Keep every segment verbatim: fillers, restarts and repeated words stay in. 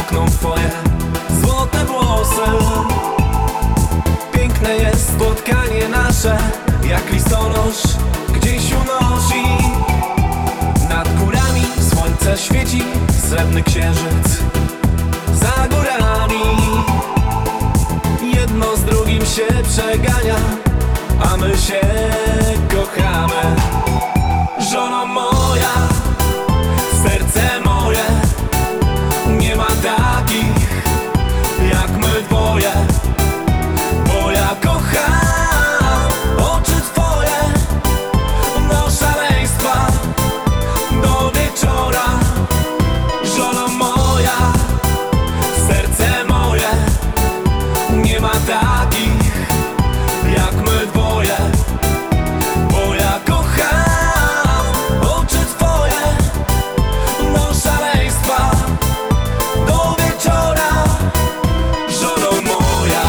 pachną twoje złote włosy. Piękne jest spotkanie nasze, jak listonosz gdzieś unosi. Nad górami słońce świeci, srebrny księżyc za górami. Jedno z drugim się przegania, a my się kochamy. Żono moja, serce moje, nie ma takich jak my dwoje. Bo ja kocham oczy twoje, do szaleństwa, do wieczora. Żono moja, serce moje, nie ma takich jak my dwoje. Bo ja kocham oczy twoje, do szaleństwa, do wieczora. Żono moja.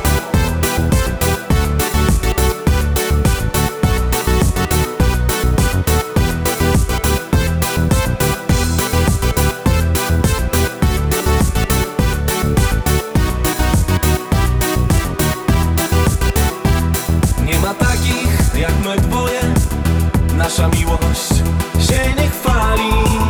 Nie ma takich jak my dwoje, nasza miłość się nie chwali.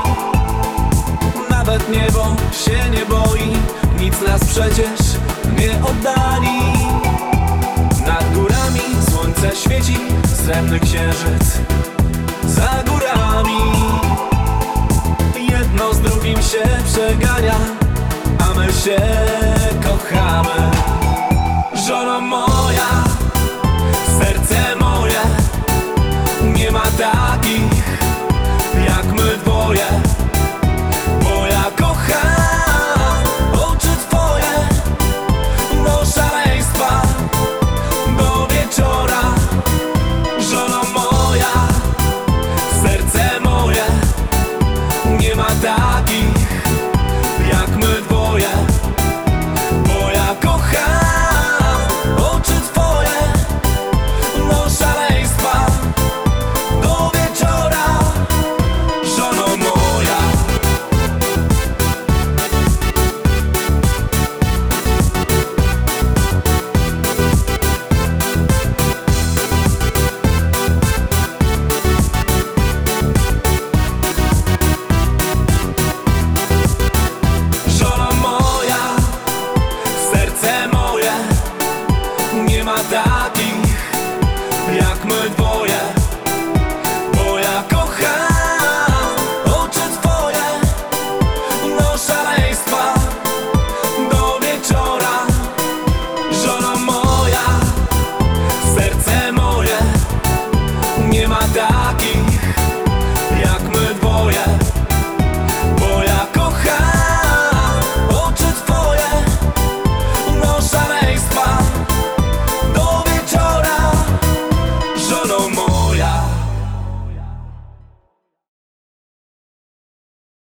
Nawet niebo się nie boi, nic nas przecież nie oddali. Nad górami słońce świeci, srebrny księżyc za górami. Jedno z drugim się przegania, a my się kochamy. Żono moja, serce moje, nie ma takich jak my dwoje. Bo ja kocham oczy twoje, do szaleństwa, do wieczora. Żono moja, serce moje, nie ma takich jak my dwoje. Bo ja kocham oczy twoje, do szaleństwa, do wieczora. Żono moja. Żono moja, serce moje, nie ma takich jak my dwoje.